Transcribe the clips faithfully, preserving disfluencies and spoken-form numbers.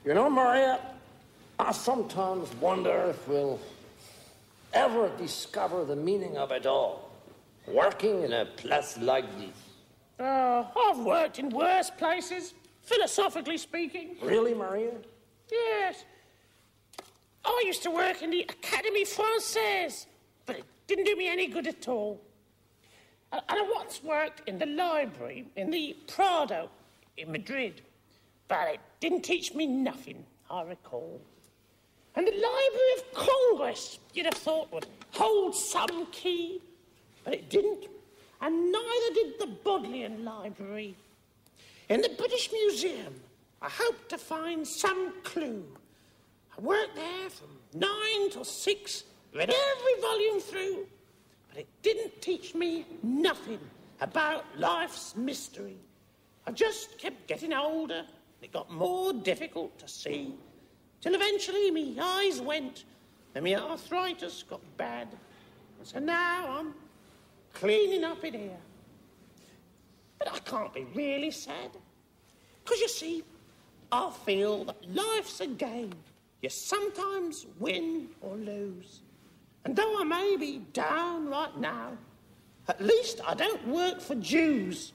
You know, Maria, I sometimes wonder if we'll ever discover the meaning of it all, working in a place like this. Oh, I've worked in worse places, philosophically speaking. Really, Maria? Yes. I used to work in the Académie Française, but it didn't do me any good at all. And I once worked in the library in the Prado in Madrid, but it didn't teach me nothing, I recall. And the Library of Congress, you'd have thought, would hold some key, but it didn't, and neither did the Bodleian Library. In the British Museum, I hoped to find some clue. I worked there from nine till six, read every volume through, but it didn't teach me nothing about life's mystery. I just kept getting older, and it got more difficult to see, till eventually me eyes went, and me arthritis got bad. And so now I'm cleaning up in here. But I can't be really sad, because you see, I feel that life's a game. You sometimes win or lose. And though I may be down right now, at least I don't work for Jews.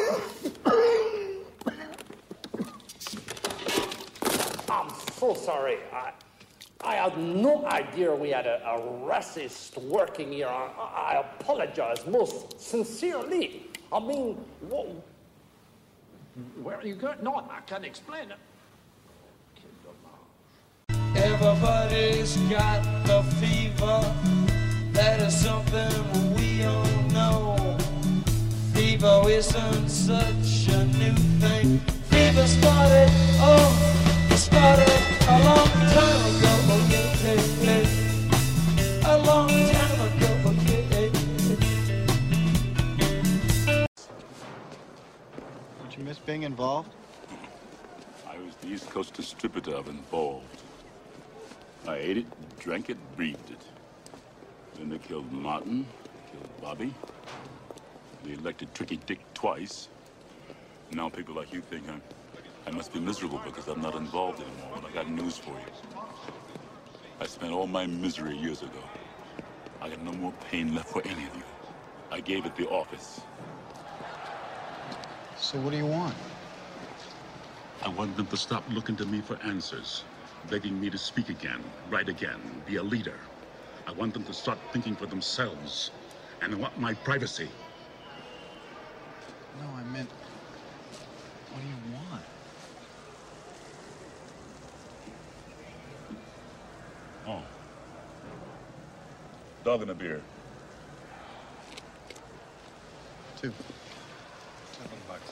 I'm so sorry. I, I had no idea we had a, a racist working here. I, I apologize most sincerely. I mean, what, where are you going? No, I can't explain it. Everybody's got the fever. That is something we all know. Fever isn't such a new thing. Fever started, oh, it started a long time ago. Yeah, yeah, yeah. A long time ago. Yeah, yeah. Did you miss being involved? I was the East Coast distributor of Involved. I ate it, drank it, breathed it. Then they killed Martin, killed Bobby. They elected Tricky Dick twice. Now people like you think I'm, I must be miserable because I'm not involved anymore. But I got news for you. I spent all my misery years ago. I got no more pain left for any of you. I gave it the office. So what do you want? I want them to stop looking to me for answers, begging me to speak again, write again, be a leader. I want them to start thinking for themselves, and I want my privacy. No, I meant, what do you want? Oh. Dog and a beer. Two. Seven bucks.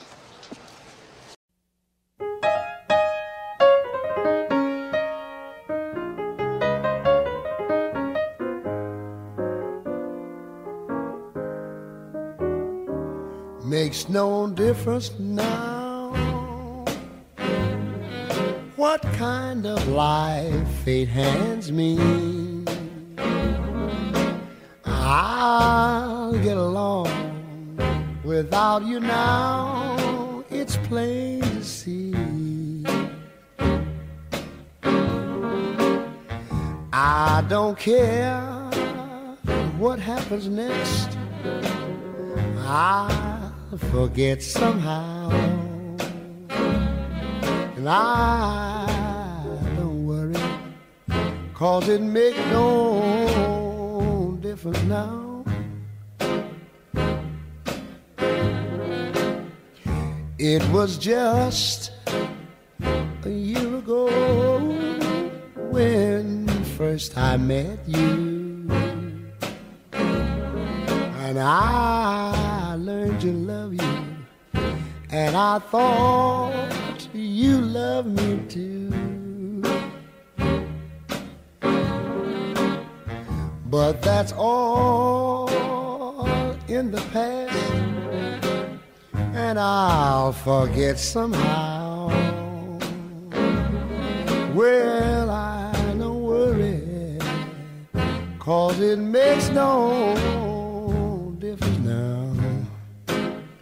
Makes no difference now what kind of life fate hands me. I'll get along without you now, it's plain to see. I don't care what happens next, I forget somehow, and I don't worry, 'cause it makes no difference now. It was just a year ago when first I met you, and I learned to love you, and I thought you loved me too. But that's all in the past, and I'll forget somehow. Well, I don't worry, 'cause it makes no difference now.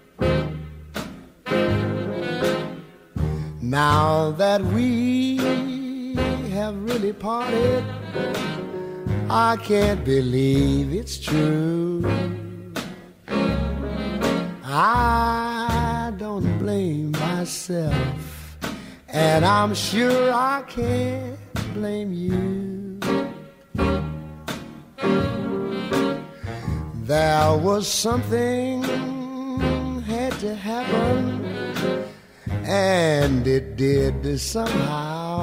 Now that we have really parted. I can't believe it's true. I don't blame myself, and I'm sure I can't blame you. There was something had to happen, and it did somehow.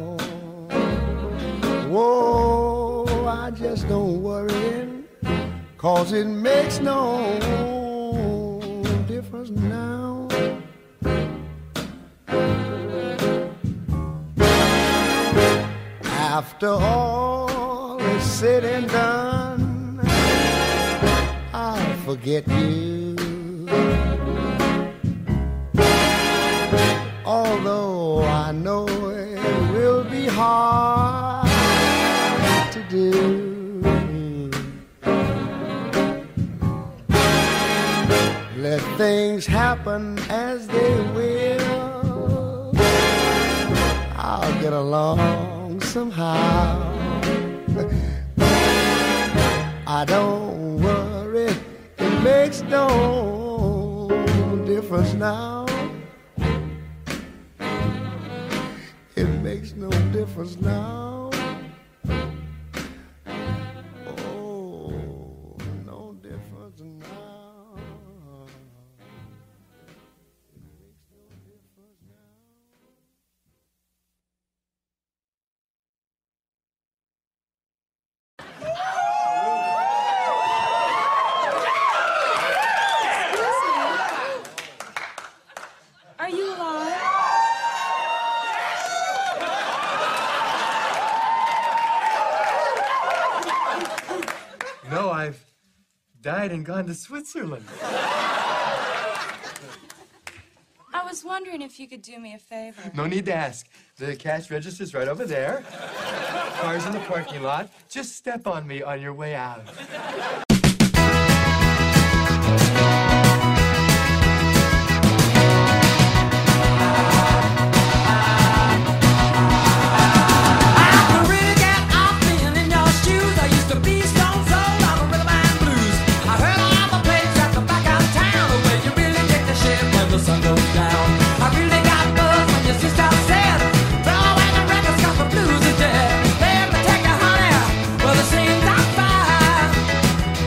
Whoa, I just don't worry, 'cause it makes no difference now. After all is said and done, I'll forget you. Although I know it will be hard to do. Let things happen as they will, I'll get along somehow. I don't worry, it makes no difference now. It makes no difference now. Oh, no difference now. It makes no difference now. Are you alive? No, I've died and gone to Switzerland. I was wondering if you could do me a favor. No need to ask. The cash register's right over there. Car's in the parking lot. Just step on me on your way out. Well, it seems I'm fine.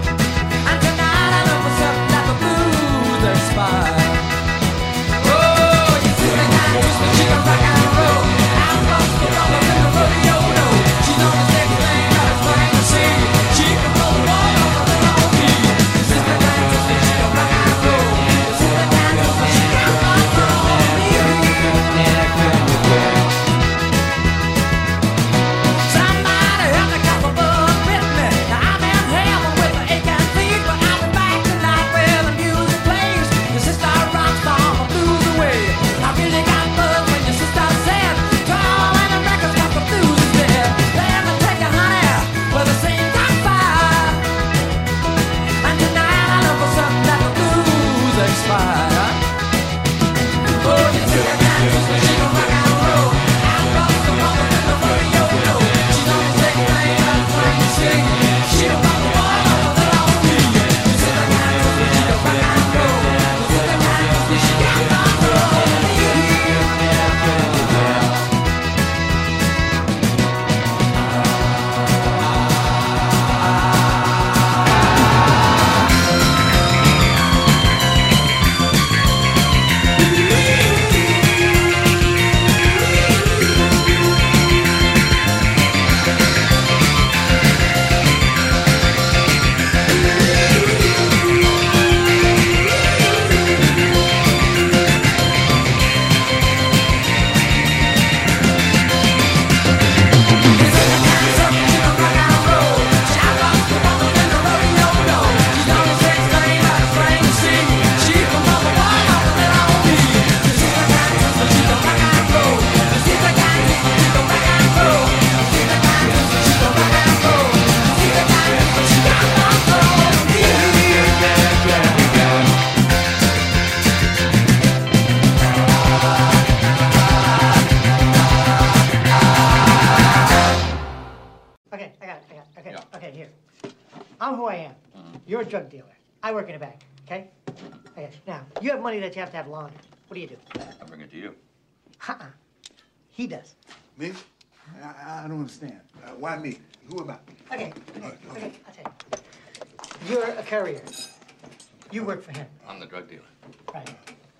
I'm who I am. You're a drug dealer. I work in a bank, okay? Okay, now, you have money that you have to have laundered. What do you do? I bring it to you. Uh-uh. He does. Me? I, I don't understand. Uh, why me? Who am I? Okay, okay, okay, I'll tell you. You're a courier. You work for him. I'm the drug dealer. Right.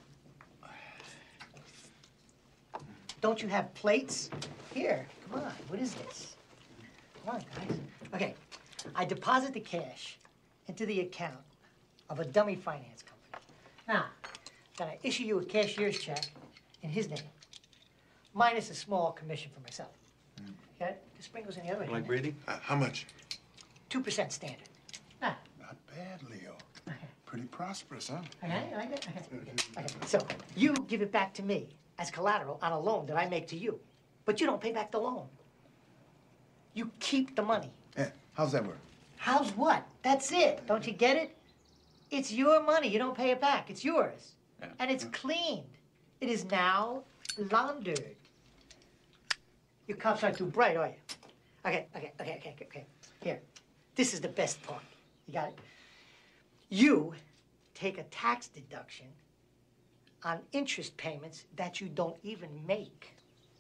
Don't you have plates? Here, come on, what is this? Come on, guys. Okay, I deposit the cash into the account of a dummy finance company. Now, then I issue you a cashier's check in his name, minus a small commission for myself. Okay? The sprinkles in the other way. Like Brady? Uh, how much? Two percent standard. Now, Not bad, Leo. Pretty prosperous, huh? okay, okay, okay, okay. So, you give it back to me as collateral on a loan that I make to you. But you don't pay back the loan. You keep the money. Yeah, how's that work? How's what? That's it. Don't you get it? It's your money. You don't pay it back. It's yours. Yeah. And it's cleaned. It is now laundered. Your cops aren't too bright, are you? Okay, okay, okay, okay, okay, okay. Here. This is the best part. You got it? You take a tax deduction on interest payments that you don't even make.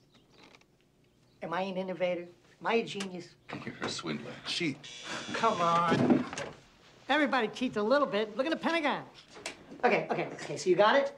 Am I an innovator? Am I a genius? You're a swindler. Cheat. Come on. Everybody cheats a little bit. Look at the Pentagon. Okay, okay, okay, so you got it?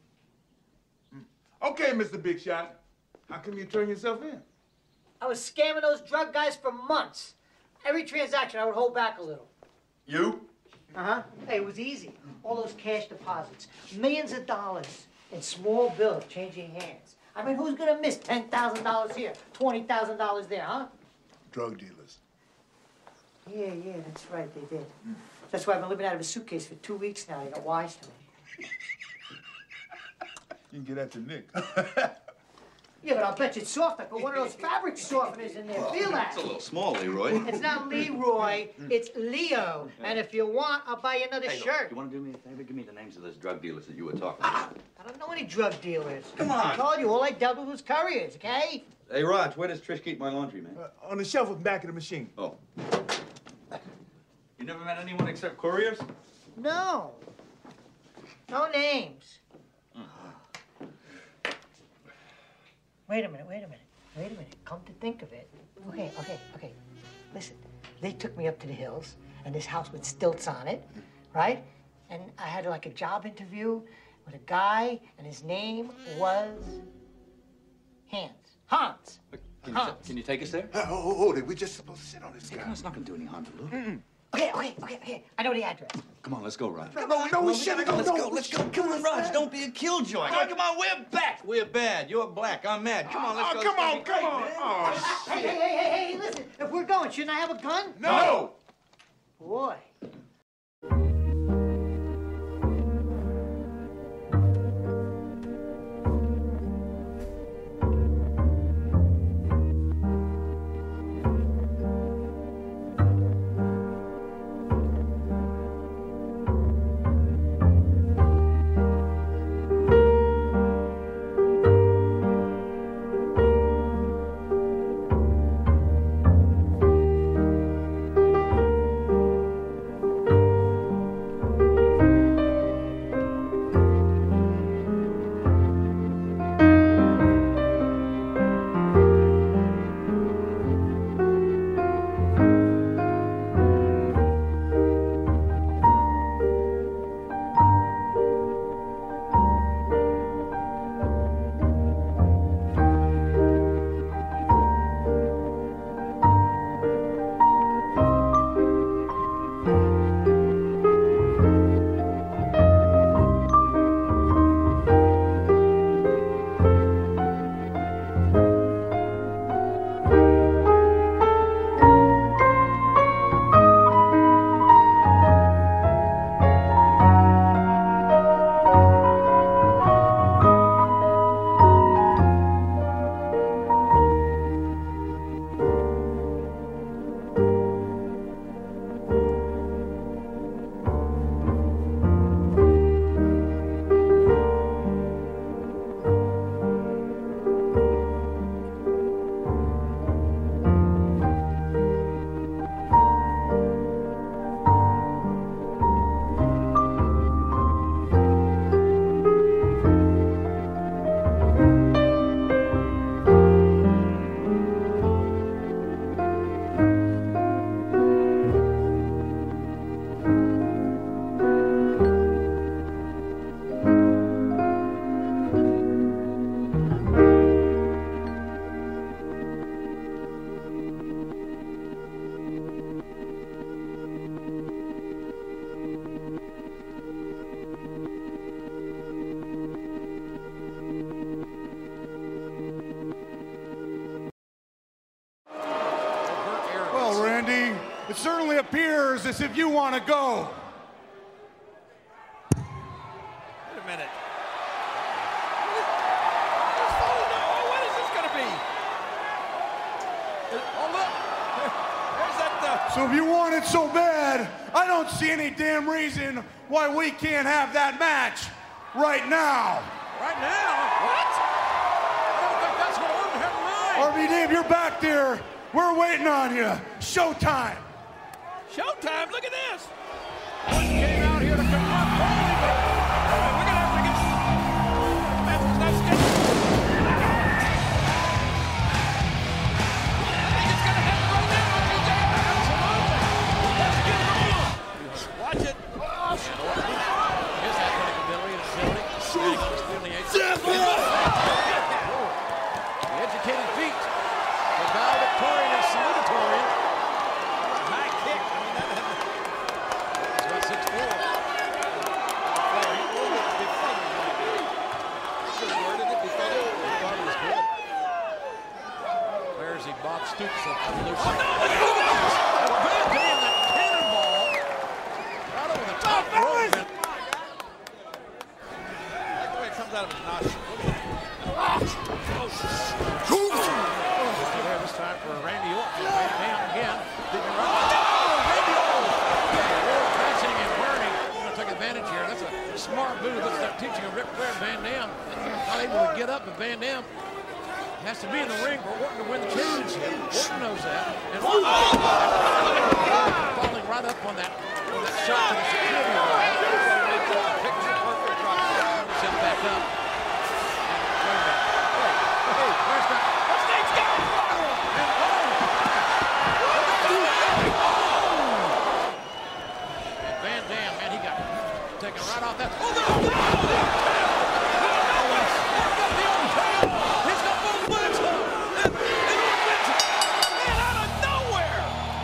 Okay, Mister Big Shot. How come you turn yourself in? I was scamming those drug guys for months. Every transaction, I would hold back a little. You? Uh-huh. Hey, it was easy. All those cash deposits. Millions of dollars in small bills changing hands. I mean, who's gonna miss ten thousand dollars here, twenty thousand dollars there, huh? Drug dealers. Yeah, yeah, that's right, they did. That's why I've been living out of a suitcase for two weeks now. They got wise to me. You can get after Nick. Yeah, but I'll bet you it's soft. I put one of those fabric softeners in there. Feel that? It's a little small, Leroy. It's not Leroy, it's Leo. And if you want, I'll buy you another Hey, look, shirt. you want to do me a favor? Give me the names of those drug dealers that you were talking about. I don't know any drug dealers. Come on. I told you, all I dealt with was couriers, okay? Hey, Raj, where does Trish keep my laundry, man? Uh, on the shelf in the back of the machine. Oh. You never met anyone except couriers? No. No names. Wait a minute, wait a minute, wait a minute. Come to think of it. Okay, okay, okay. Listen, they took me up to the hills, and this house with stilts on it, right? And I had like a job interview with a guy, and his name was Hans. Hans. Can you, Hans. can you take us there? Uh, oh, hold it. We're just supposed to sit on this Hey, guy. come on, it's not going to do any harm to look. Mm-mm. Okay, okay, okay, okay. I know the address. Come on, let's go, Raj. No, no, no, we shouldn't go. Let's no, go, we let's go. shouldn't Come do on, this. Raj, don't be a killjoy. Come on, come on, we're back. We're bad. You're black. I'm mad. Come on, let's Oh, go. come Let's on, go. come on. Oh, Hey, hey, hey, hey, hey, listen. If we're going, shouldn't I have a gun? no! Boy. it certainly appears as if you want to go. Wait a minute. Oh, what is this going to be? Oh, look. There's that. Uh... So if you want it so bad, I don't see any damn reason why we can't have that match right now. Right now? What? I don't think that's what Orton had in mind. R V D, if you're back there, we're waiting on you. Showtime. Showtime? Look at this. Orton came out here to confront Cody, but we're going to have to get... That's, that's good. I think it's going to happen right now. Absolutely. Let's get it on. Watch it. And Orton. Here's that athletic ability and ability. The educated feet. The valedictorian and salutatorian. High kick. I mean, that that's about six four. Where is he? Bob Stoops. Oh, no! Look at this! Damn, that cannonball. Right over the top rope. Like the way it comes out of his nostril. There this time for Randy Orton. Right down again. Didn't run. Oh, Randy Orton! Passing and burning. I'm going to take advantage here. That's a smart move. That's not teaching a Ric Flair Van Dam. Not able to get up, but Van Dam has to be in the ring for Orton to win the championship. Orton knows that. And Orton falling right up on that, on that shot to the security wall. Picture perfect drop. Set back up. Hey, where's that? What's Nate's got? And oh! And Van Dam, man, he got taken right off that. Oh, no! He's got both legs up. And, and he wins it. Man, out of nowhere.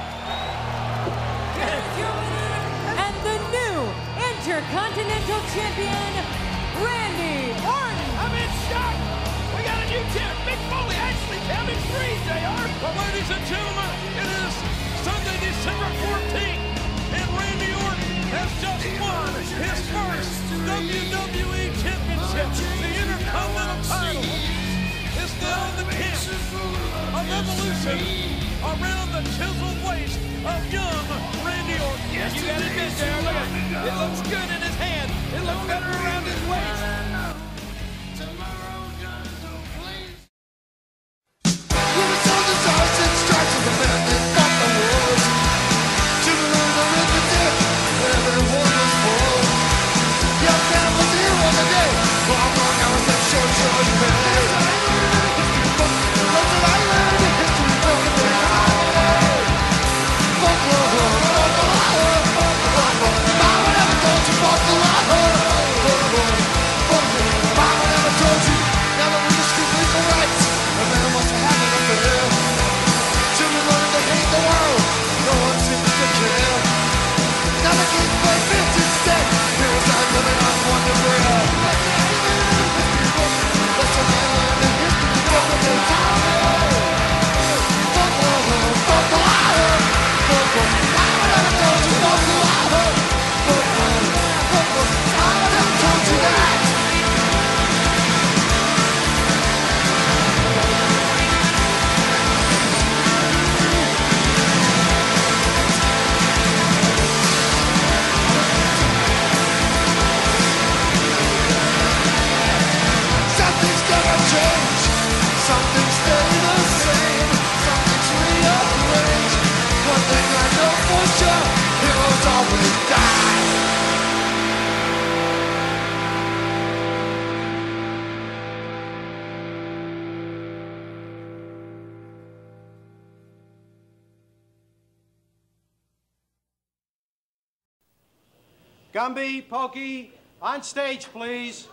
And the new Intercontinental Champion, Randy Orton. I'm in shock. We got a new champ. Mick Foley actually counted three, J R. Well, ladies and gentlemen, it is Sunday, December fourteenth, and Randy Orton has just won his first W W E Championship. The Intercontinental title is now in the camp of Evolution around the chiseled waist of young Randy Orton. Yes, you got to admit, J R, look at it. It looks good in his hand. It looks better around his waist. Gumby, Pokey, on stage, please.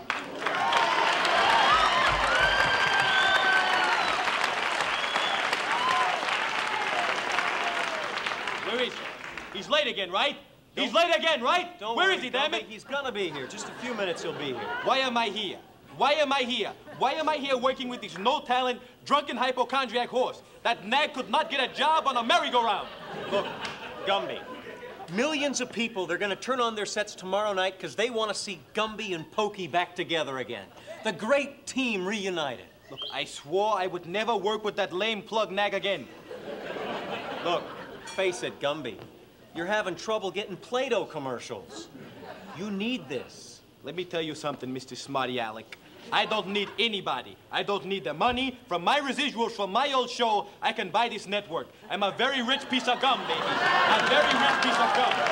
Where is he? He's late again, right? He's late again, right? Don't Where worry, is he, damn it? He's gonna be here. Just a few minutes, he'll be here. Why am I here? Why am I here? Why am I here working with this no-talent, drunken hypochondriac horse? That nag could not get a job on a merry-go-round. Look, Gumby. Millions of people, they're going to turn on their sets tomorrow night because they want to see Gumby and Pokey back together again. The great team reunited. Look, I swore I would never work with that lame plug nag again. Look, face it, Gumby. You're having trouble getting Play-Doh commercials. You need this. Let me tell you something, Mister Smarty Alec. I don't need anybody. I don't need the money. From my residuals from my old show, I can buy this network. I'm a very rich piece of gum, baby. A very rich piece of gum.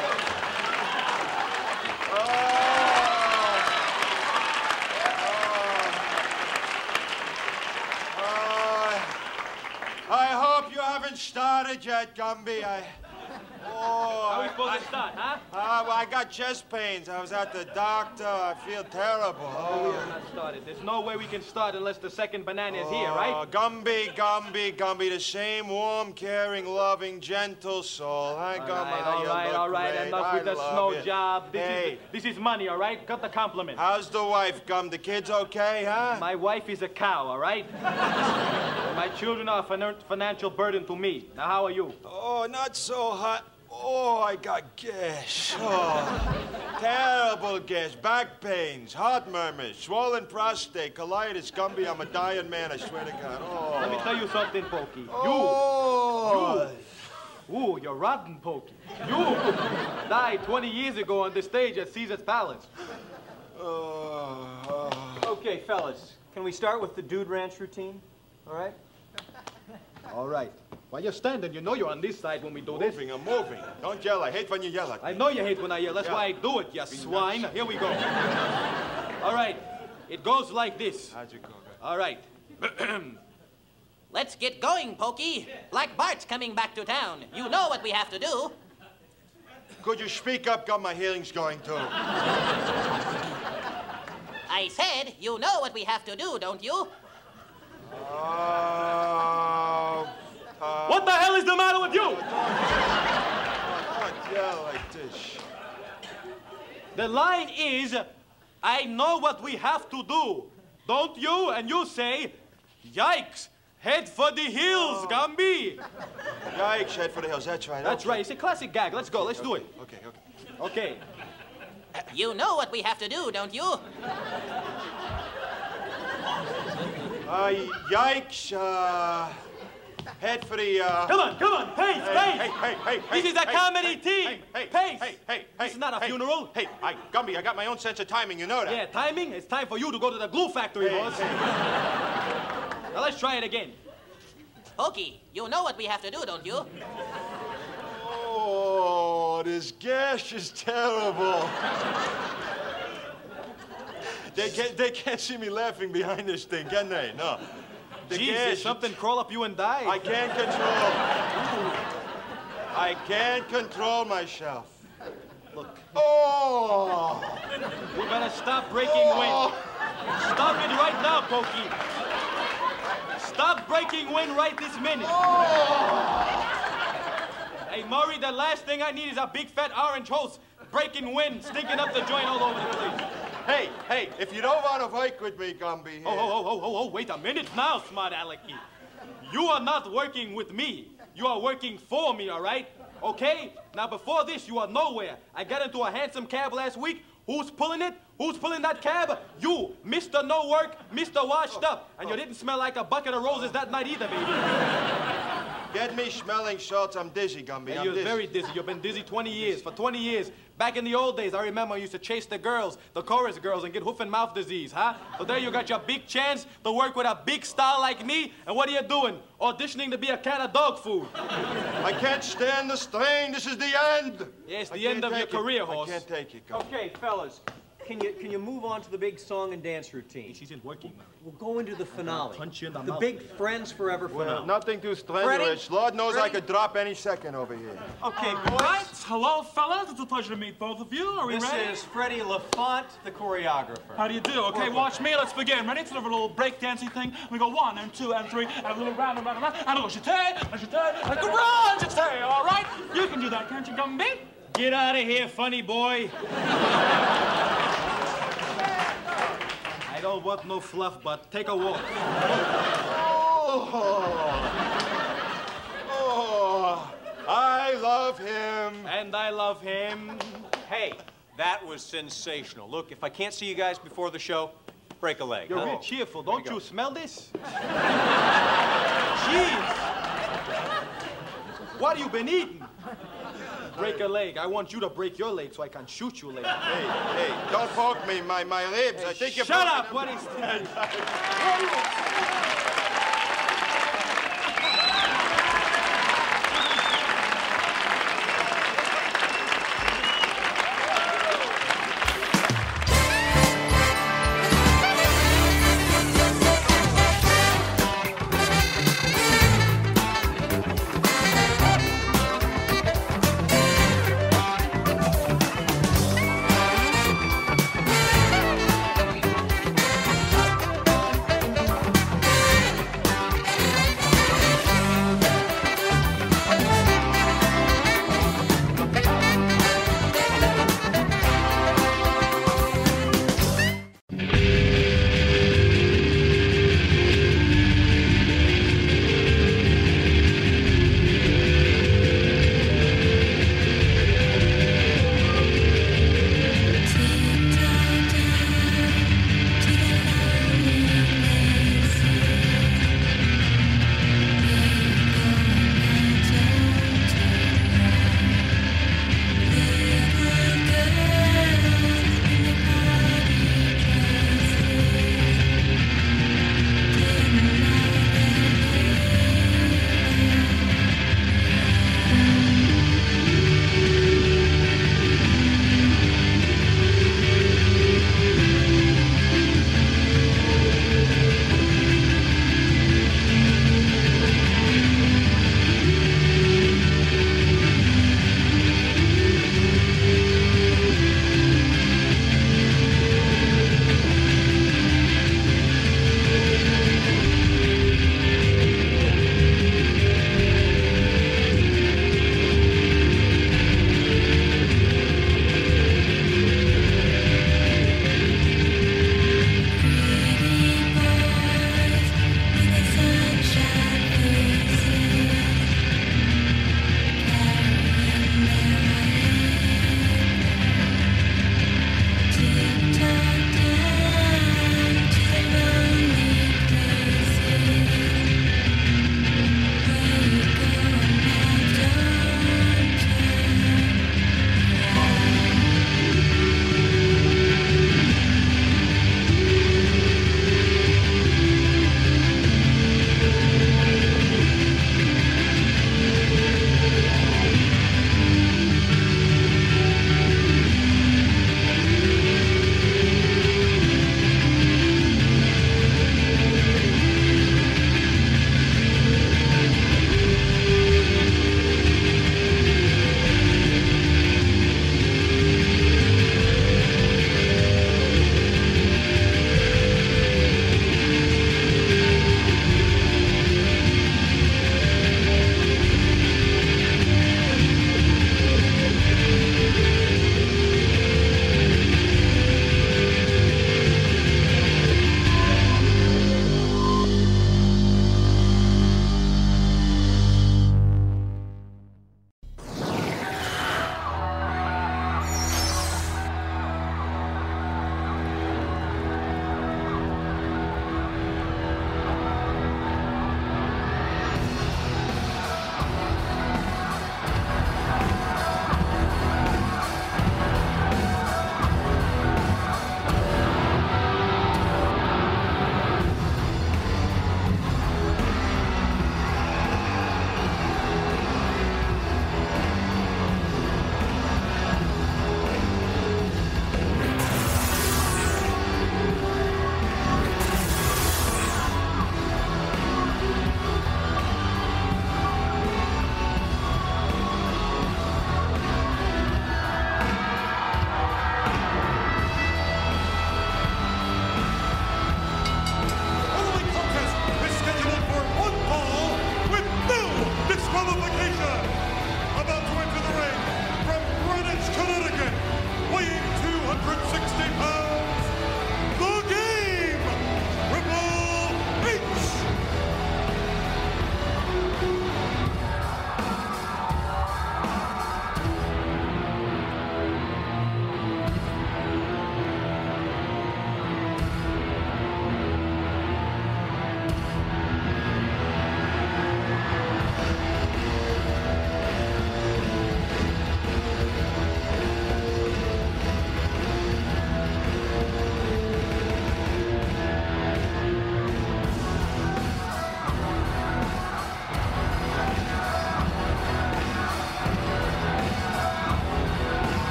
I hope you haven't started yet, Gumby. I... Oh, How are we supposed I, to start, huh? Uh, well, I got chest pains. I was at the doctor. I feel terrible. Oh, we have not started. There's no way we can start unless the second banana is here, right? Oh, Gumby, Gumby, Gumby, the same warm, caring, loving, gentle soul. Hi, All Gumby. right, all right, all right. Great. Enough I with the love snow you. job. This, Hey. is, this is money, all right? Cut the compliment. How's the wife, Gum? The kids okay, huh? My wife is a cow, all right? My children are a finan- financial burden to me. Now, how are you? Oh, not so hot. Oh, I got gas. Oh, terrible gas. Back pains, heart murmurs, swollen prostate, colitis, Gumby. I'm a dying man, I swear to God. Oh. Let me tell you something, Pokey. Oh. You, you, ooh, you're rotten, Pokey. You died twenty years ago on the stage at Caesar's Palace. Oh, oh. Okay, fellas, can we start with the Dude Ranch routine? All right? All right. While you're standing, you know you're on this side when we do this. Moving, I'm moving. Don't yell. I hate when you yell at me. I know you hate when I yell. That's Yeah. why I do it, you Be swine. nice. Here we go. All right. It goes like this. How'd you go? All right. Let's get going, Pokey. Black Bart's coming back to town. You know what we have to do. Could you speak up? Got my hearing's going too. I said, you know what we have to do, don't you? Uh, uh, What the hell is the matter with you? Don't yell like this. The line is, I know what we have to do. Don't you? And you say, yikes, head for the hills, Gumby. Yikes, head for the hills. That's right. That's okay. right. It's a classic gag. Let's go. Let's do it. Okay, okay. Okay. You know what we have to do, don't you? Uh, yikes, uh, head for the, uh... Come on, come on, pace, Hey, pace. hey, hey, hey, This hey, is a hey, comedy hey, team. Hey, hey, Pace. Hey, hey, This is not a hey, funeral. Hey, I, Gumby, I got my own sense of timing, you know that. Yeah, timing. It's time for you to go to the glue factory, Hey, boss. hey. Now let's try it again. Pokey, you know what we have to do, don't you? Oh, this gash is terrible. They can't, they can't see me laughing behind this thing, can they? No. The Jeez, gash, did something crawl up you and die? I can't control. I can't control myself. Look. Oh! We're gonna stop breaking Oh. wind. Stop it right now, Pokey. Stop breaking wind right this minute. Oh. Hey, Murray, the last thing I need is a big fat orange hose breaking wind, stinking up the joint all over the place. Hey, hey, if you don't want to work with me, Gumby. Oh, oh, oh, oh, oh, oh, wait a minute now, smart alecky. You are not working with me. You are working for me, all right? Okay? Now, before this, you are nowhere. I got into a handsome cab last week. Who's pulling it? Who's pulling that cab? You, Mister No Work, Mister Washed Up. And you didn't smell like a bucket of roses that night either, baby. Get me smelling salts. I'm dizzy, Gumby. Hey, I'm you're dizzy. very dizzy. You've been dizzy twenty years. For twenty years. Back in the old days, I remember I used to chase the girls, the chorus girls, and get hoof and mouth disease, huh? So there you got your big chance to work with a big star like me, and what are you doing? Auditioning to be a can of dog food. I can't stand the strain. This is the end. Yeah, it's I the end can't of your take it. career, I horse. can't take it, Gumby. Okay, fellas, can you can you move on to the big song and dance routine? She's in working mode. We'll go into the finale. Punch you in the The mouth. big Friends Forever Well, finale. nothing too strenuous. Ready? Lord knows I Ready? could drop any second over here. Okay, All boys. right, hello, fellas. It's a pleasure to meet both of you. Are we This ready? is Freddie LaFont, the choreographer. How do you do? Okay, watch me. Let's begin. Ready? It's sort of a little breakdancing thing. We go one and two and three and a little round and round and round. And a little jeté, a jeté, and a run, jeté. All right? You can do that, can't you, Gumby? Get out of here, funny boy. I don't want no fluff, but take a walk. Oh, oh, I love him. him. And I love him. Hey, that was sensational. Look, if I can't see you guys before the show, break a leg. You're huh? real cheerful. Don't you, you smell this? Jeez. What have you been eating? Break a leg. I want you to break your leg so I can shoot you later. Hey, hey, don't poke me, my, my ribs. I think you're Shut poking up! them. What is that?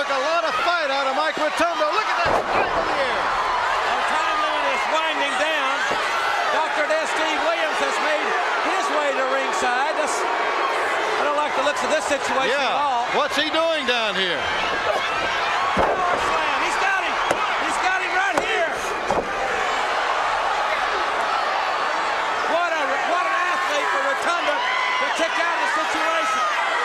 took a lot of fight out of Mike Rotundo. Look at that strike in the air. Our time limit is winding down. Doctor Death Steve Williams has made his way to ringside. That's, I don't like the looks of this situation Yeah. at all. What's he doing down here? Power slam. He's got him. He's got him right here. What a what an athlete for Rotunda to kick out of the situation.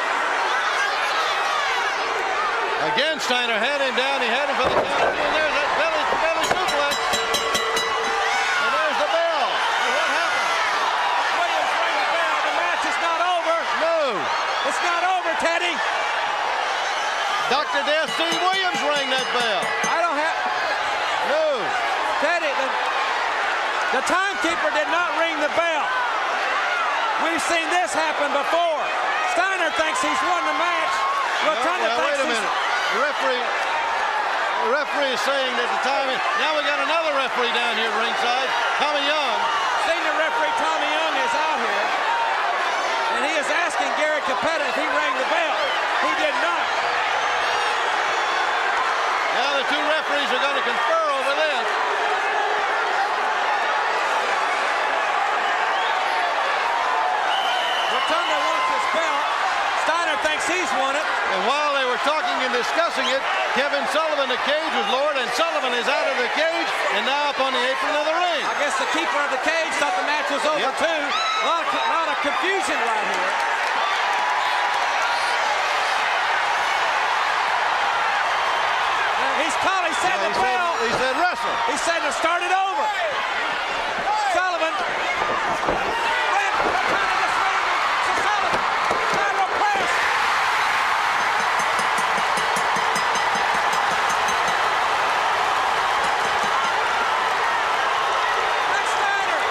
Again, Steiner had him down. He had him for the count. And there's that belly, belly suplex. And there's the bell. And what happened? Williams rang the bell. The match is not over. No. It's not over, Teddy. Doctor Death Steve Williams rang that bell. I don't have... No. Teddy, the, the timekeeper did not ring the bell. We've seen this happen before. Steiner thinks he's won the match. Rotunda now, thinks wait a he's... minute. The referee, the referee is saying that the time is... Now we got another referee down here ringside, Tommy Young. Senior referee Tommy Young is out here. And he is asking Gary Capetta if he rang the bell. He did not. Now the two referees are going to confer over this. Rotunda wants his belt. Steiner thinks he's won it. And while they were talking and discussing it, Kevin Sullivan, the cage was lowered, and Sullivan is out of the cage and now up on the apron of the ring. I guess the keeper of the cage thought the match was over Yep. too. A lot of, lot of confusion right here. He's called, he said Yeah, the he said- bell. he said wrestle. He said to start it over. Sullivan. Ran, Rotunda just ran to Sullivan. Lateral press. Rick Steiner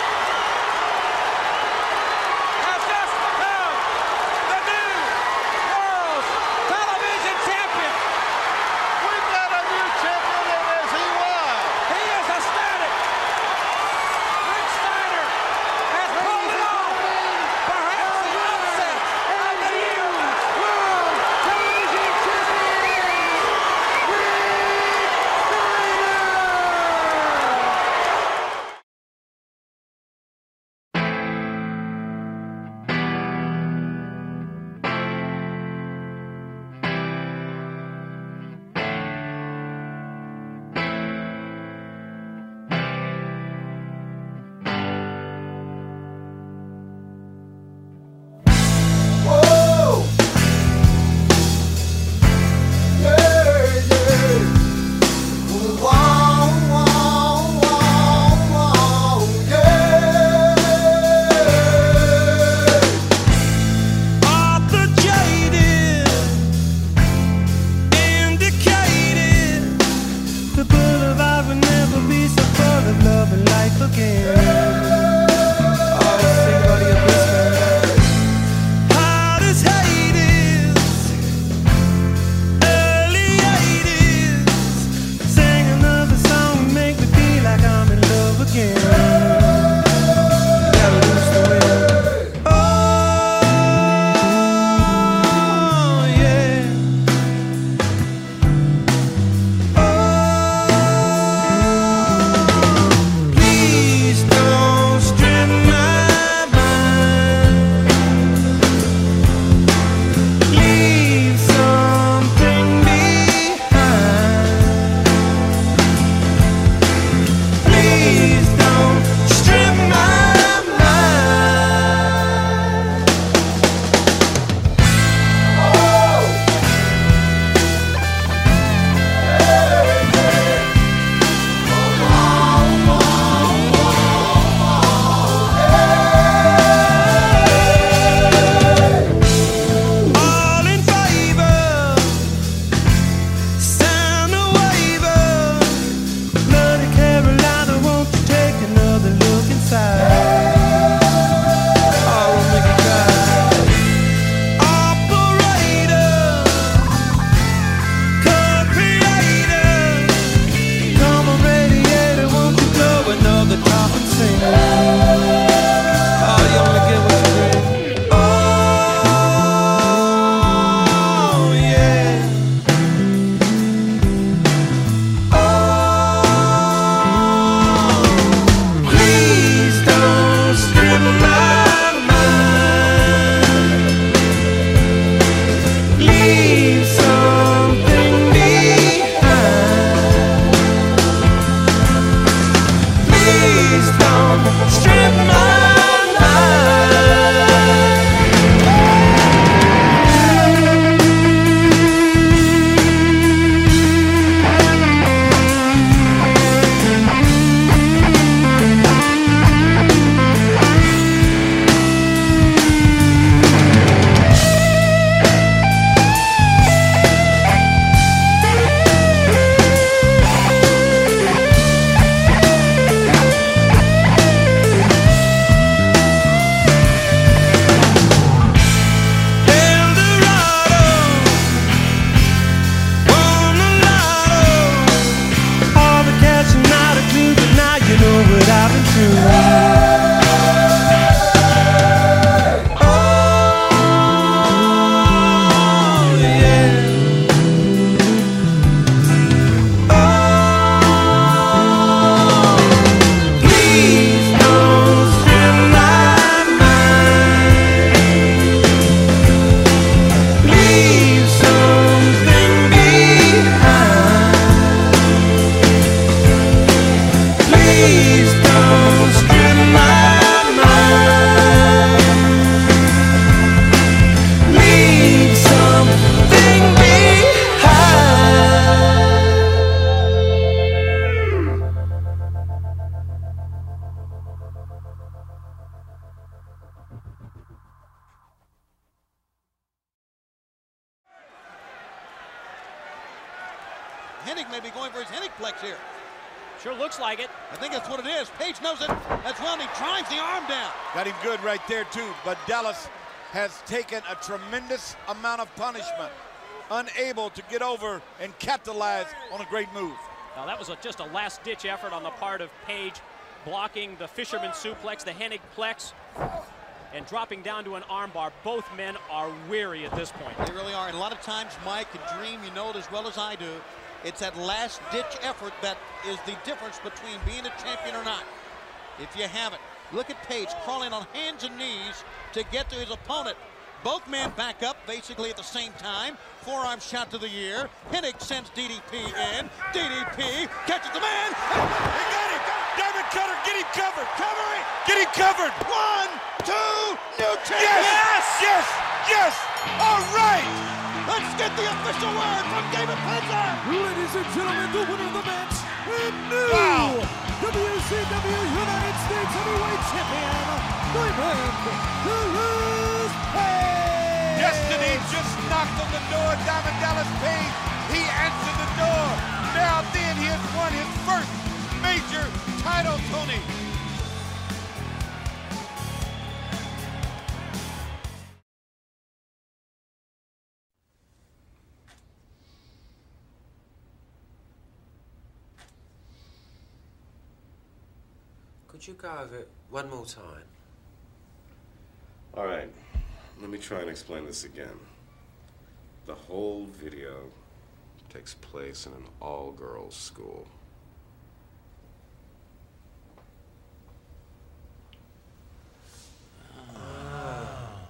has just become the new world television champion. We've got a new champion, and is he wild? He is ecstatic. Hennig may be going for his Hennigplex here. Sure looks like it. I think that's what it is. Page knows it as well, and he drives the arm down. Got him good right there, too. But Dallas has taken a tremendous amount of punishment, unable to get over and capitalize on a great move. Now, that was a, just a last-ditch effort on the part of Page, blocking the fisherman suplex, the Hennigplex, and dropping down to an armbar. Both men are weary at this point. They really are. And a lot of times, Mike and Dream, you know it as well as I do, it's that last-ditch effort that is the difference between being a champion or not. If you haven't, look at Page crawling on hands and knees to get to his opponent. Both men back up basically at the same time. Forearm shot to the ear. Hennig sends D D P in. D D P catches the man. He got him. Diamond Cutter, get him covered. Covering. Get him covered. One, two, new champion. Yes, yes, yes. All right. Let's get the official word from David Penza. Ladies and gentlemen, the winner of the match, and new wow. W C W United States Heavyweight Champion, Diamond Dallas Page. Destiny just knocked on the door. Diamond Dallas Page, he answered the door. Now then, he has won his first major title, Tony. Could you go over it one more time? All right, let me try and explain this again. The whole video takes place in an all-girls school. Ah.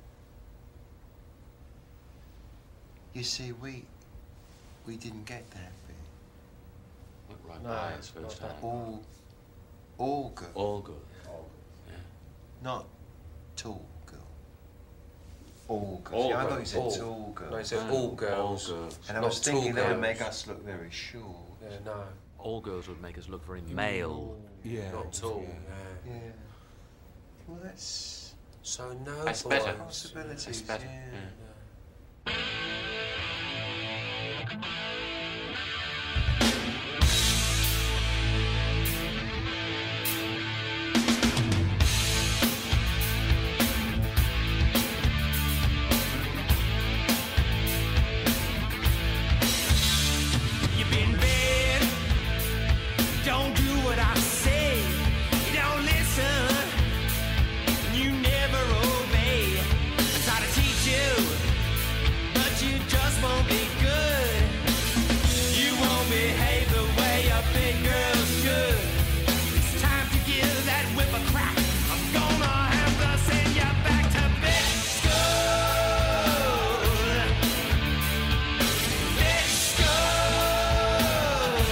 You see, we we didn't get that bit. Look right No, by us first not time. that. All, all girl. All good. All good. Yeah. Not tall girl. All girls. All Yeah, I thought girl, you said all. tall girl. No, he said all girls. All girls. And I Not was thinking tall that would girls. make us look very short. Yeah, no. All girls would make us look very male. Yeah. Not tall. Yeah. Well, that's So no That's boy. better. possibilities. That's better. Yeah. Yeah. You've been bad. Don't do what I say. You don't listen. You never obey. I try to teach you, but you just won't be good. You won't behave the way a big girl should. It's time to give that whip a crack. I'm gonna have to send you back to bed. School. Bed school.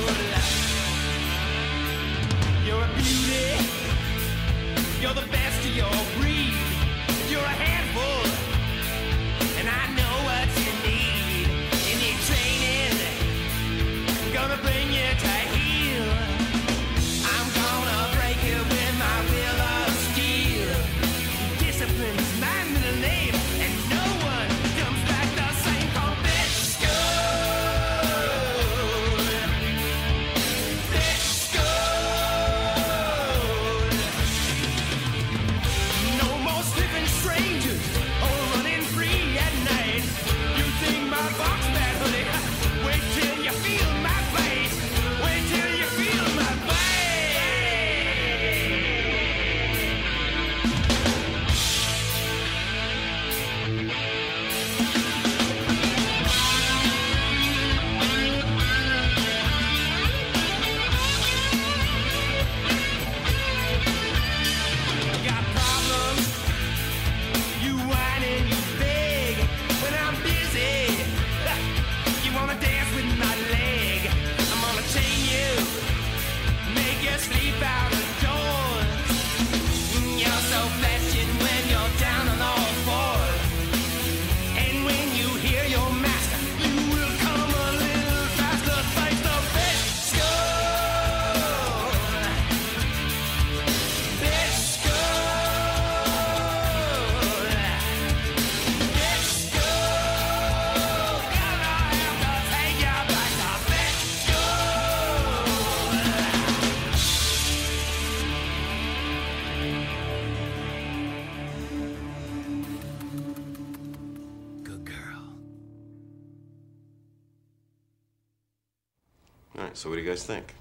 You're a beauty. You're the best of your breed. You're a handful, and I know what you need. You need training. Gonna bring you to heel. I'm gonna break you with my will of steel. Discipline's my middle name, and no one comes back the same. Called bitch school. Bitch school. No more slipping strangers or running free at night. You think my box bad, honey? Wait till you feel my face. Wait till you feel my Got problems. You whine and you beg when I'm busy. You wanna dance with my leg? I'm gonna chain you, make you sleep out of doors. You're so fetching when you're down on all fours, and when you right, so what do you guys think?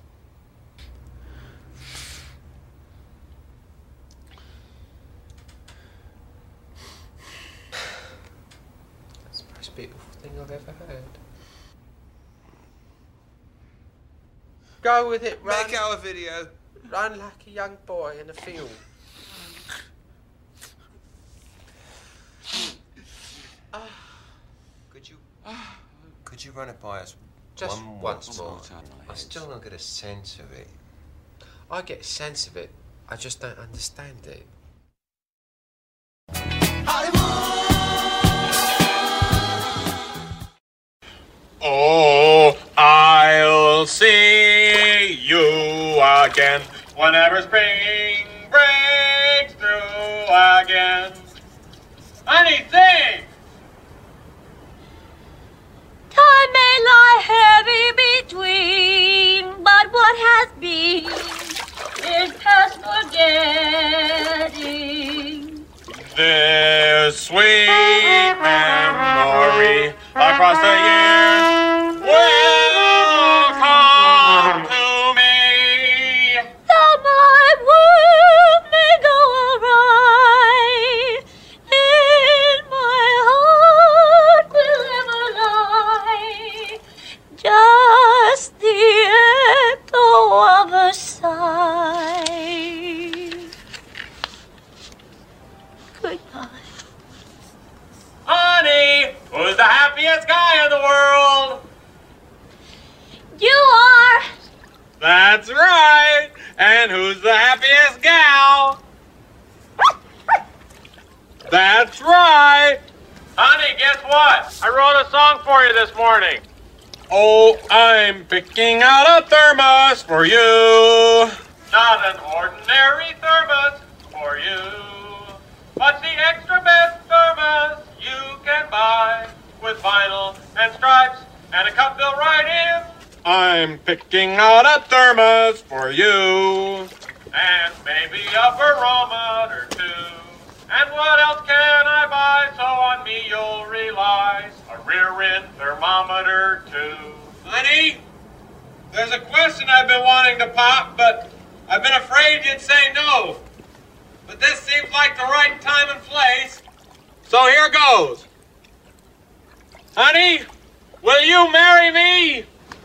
That's the most beautiful thing I've ever heard. Go with it, run. Make our video. Run like a young boy in a field. Could you... Could you run it by us Just one more once time? more. I still don't get a sense of it. I get a sense of it. I just don't understand it. Oh, I'll see you again whenever spring breaks through again. Honey, sing! Time may lie heavy between, but what has been is past forgetting. This sweet memory across the years will come to me. Though my world may go awry, in my heart will ever lie just the echo of a sigh. Goodbye. Honey, who's the happiest guy in the world? You are. That's right. And who's the happiest gal? That's right. Honey, guess what? I wrote a song for you this morning. Oh, I'm picking out a thermos for you. Not an ordinary thermos for you, but the extra best thermos you can buy with vinyl and stripes and a cup built right in. I'm picking out a thermos for you. And maybe a barometer too. And what else can I buy so on me you'll rely? A rear end thermometer too. Honey, there's a question I've been wanting to pop, but I've been afraid you'd say no. But this seems like the right time and place. So here goes. Honey, will you marry me?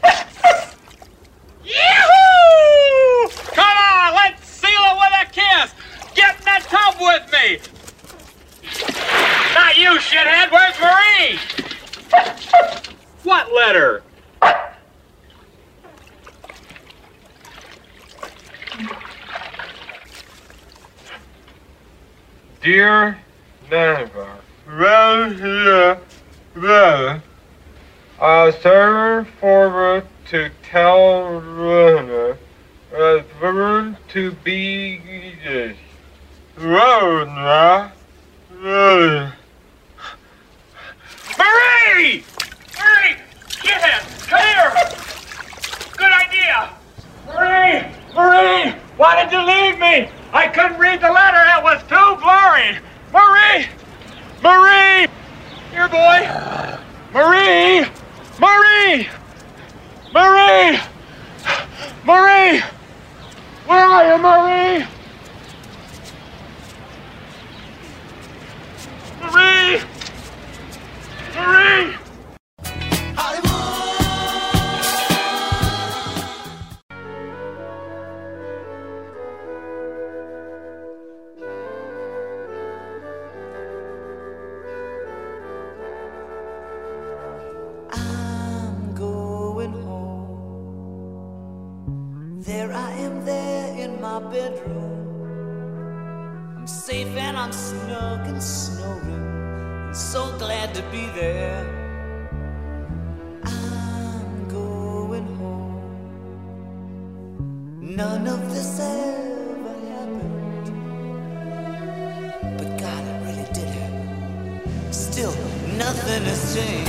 Yahoo! Come on, let's seal it with a kiss. Get in the tub with me. Not you, shithead. Where's Marie? What letter? Dear neighbor, well here, well, I serve forward to tell Rona as born to be this. Rona, Rona. Marie! Marie! Get him! Come here! Good idea! Marie! Marie! Why did you leave me? I couldn't read the letter. It was too blurry. Marie! Marie! Here, boy. Marie! Marie! Marie! Marie! Where are you, Marie? Marie! Marie! There I am there in my bedroom. I'm safe and I'm snug and snoring. I'm so glad to be there. I'm going home. None of this ever happened, but God, it really did happen. Still, nothing has changed.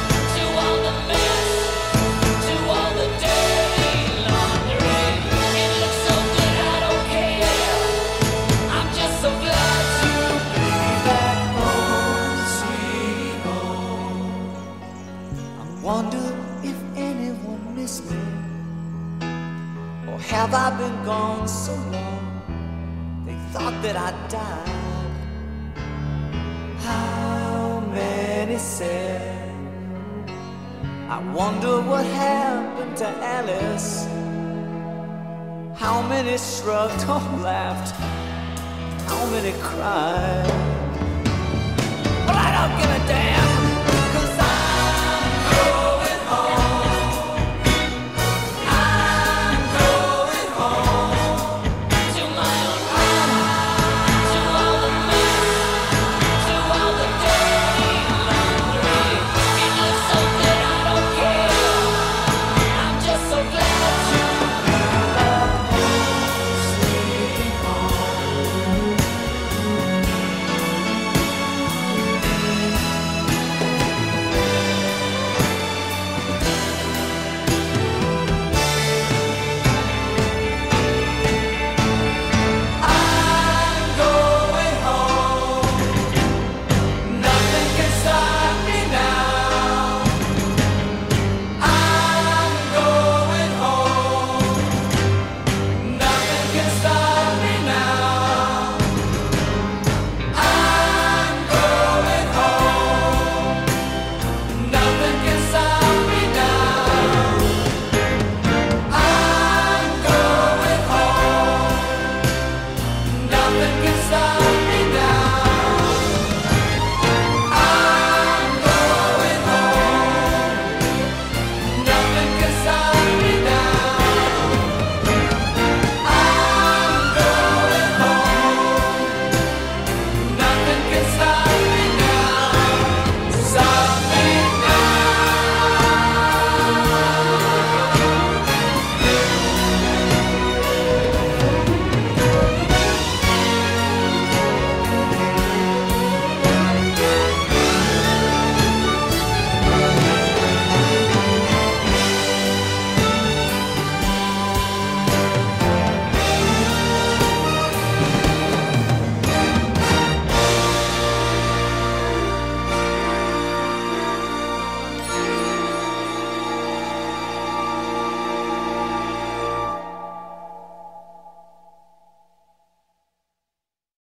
In Wonder if anyone missed me, or have I been gone so long they thought that I died. How many said, I wonder what happened to Alice. How many shrugged or laughed, how many cried. Well, I don't give a damn.